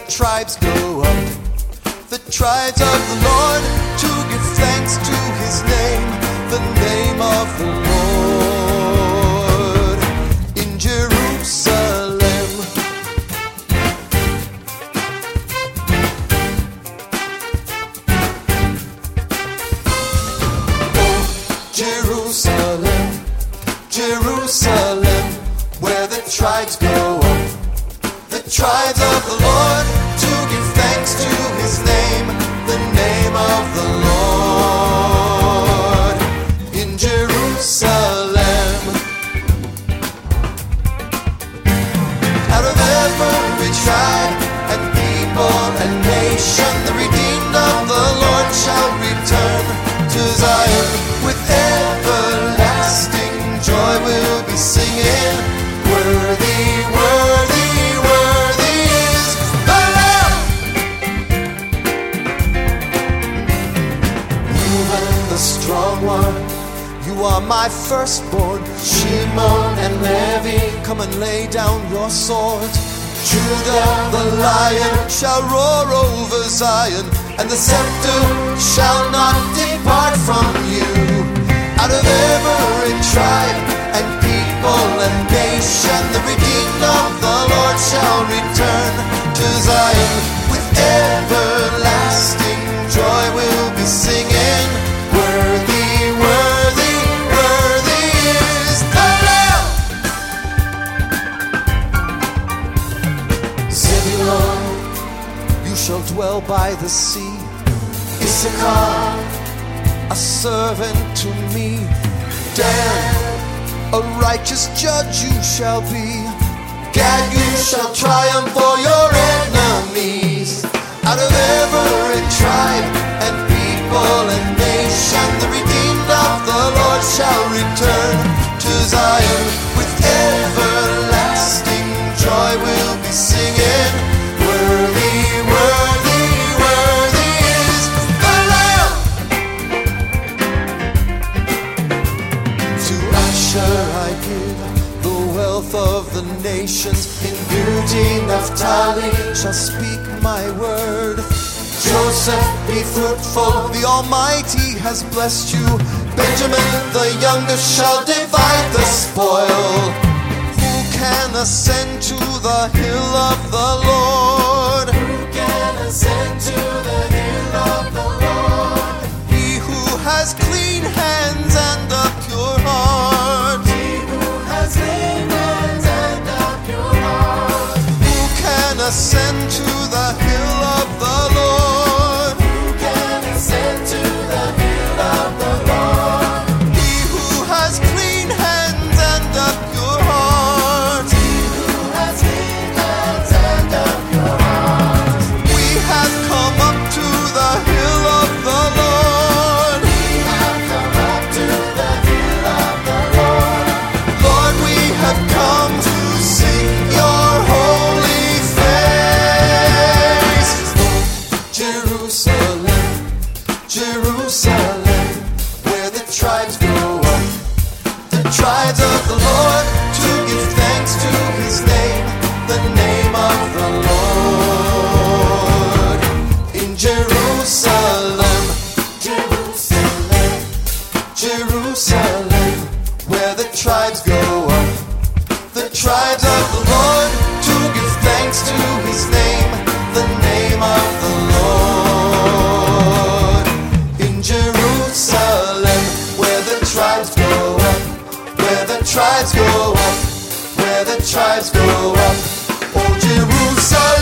tribes go up, the tribes of the Lord, to give thanks to his name, the name of the Lord in Jerusalem. Oh, Jerusalem, Jerusalem, where the tribes go up, the tribes of the Lord, to give thanks to his name, the name of the Lord in Jerusalem. Out of every tribe and people and nation, the redeemed of the Lord shall return to Zion. With everlasting joy we'll be singing, worthy, worthy, worthy is the Lamb. Reuben, the strong one, you are my firstborn. Shimon and Levi, come and lay down your swords. Judah, the lion, shall roar over Zion, and the scepter shall not depart from you. Out of every tribe and people and nation, the redeemed of the Lord shall return to Zion. With everlasting joy we'll be singing, worthy, worthy, worthy is the Lamb. Zebulun, you shall dwell by the sea. Issachar, a servant to me. Dan, a righteous judge you shall be. Gad, you shall triumph for your enemies. Out of every tribe and people and nation, the redeemed of the Lord shall return to Zion. With everlasting joy we'll be singing, worthy, worthy, worthy is the Lamb. To Asher I give the wealth of the nations. In beauty Naphtali shall speak my word. Joseph, be fruitful, the Almighty has blessed you. Benjamin the youngest shall divide the spoil. Who can ascend to the hill of the Lord? Who can ascend to the hill of the Lord? He who has clean hands and a pure heart. He who has clean hands and a pure heart. Who can ascend to the hill of the Lord? Who can ascend to the hill of the Lord? He who has clean hands and a pure heart. He who has clean hands and a pure heart. We have come up to the hill of the Lord. We have come up to the hill of the Lord. Lord, we have come to sing your holy face. Jerusalem, Jerusalem, where the tribes go up, the tribes of the Lord, to give thanks to his name, the name of the Lord in Jerusalem, Jerusalem, Jerusalem, where the tribes go up, the tribes of the Lord, to give thanks to his name, the name of the Lord in Jerusalem, where the tribes go up, where the tribes go up, where the tribes go up. Oh, Jerusalem.